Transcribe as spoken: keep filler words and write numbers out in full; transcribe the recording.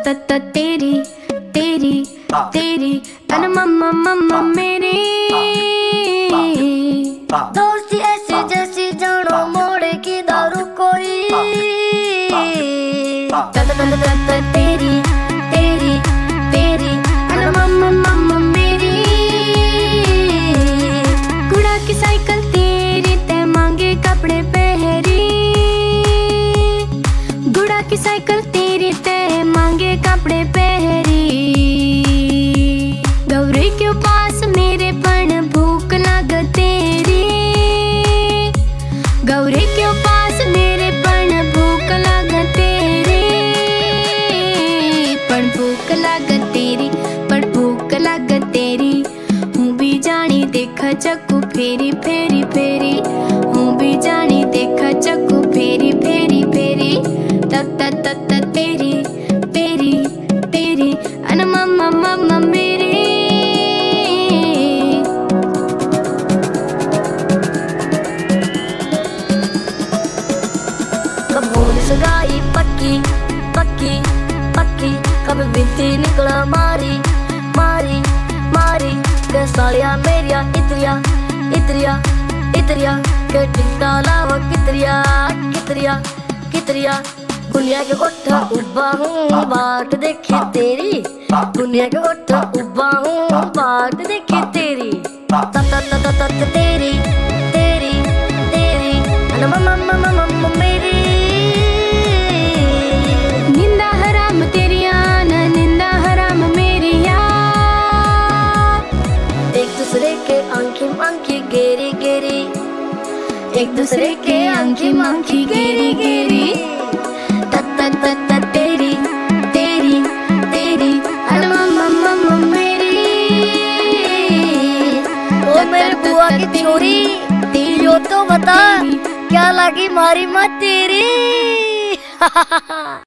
त त तेरी तेरी तेरी अन मम्मा मम्मा मेरी दोस्ती ऐसी जैसी जानो मोड़े की दारू कोई। त त त त त तेरी तेरी तेरी अन मम्मा मम्मा मेरी। गुड़ा की साइकिल तेरी ते मांगे कपड़े पहरी। गुड़ा की साइकिल तेरी ते मांगे कपड़े पहरी। गौरी के पास मेरे पण भूख लग तेरी। गौरी के पास मेरे पण भूख लग तेरी। पण भूख लग तेरी पण भूख लग तेरी। हूँ भी जानी देखा चक्कू फेरी फेरी फेरी। हूँ भी जानी देखा चक्कू फेरी फेरी फेरी। तत तत तत तेरी तेरी तेरी अन मम्मा मम्मा मेरी। कब होनी सगाई पक्की पक्की पक्की। कब बिनती निकला मारी मारी मारी। के सालिया मेरिया इतरिया इतरिया इतरिया। के टिक्का लावा कितरिया कितरिया कितरिया। दुनिया के कोठा उबा हूँ बाट देखी तेरी। दुनिया के कोठा उबा हूँ बाट देखी तेरी। तत तत तत तेरी तेरी तेरी अन मम्मा मम्मा मम्मा मेरी। निंदा हराम तेरी आना निंदा हराम मेरी यार। एक दूसरे के आंखी मांखी गेरी गेरी। एक दूसरे के आंखी मांखी गेरी गेरी। तत तत तत तेरी तेरी तेरी अन मम्मा मम्मा मेरी। ओ मेरे बुआ की छोरी यो तो बता क्या लगी मारी माँ तेरी।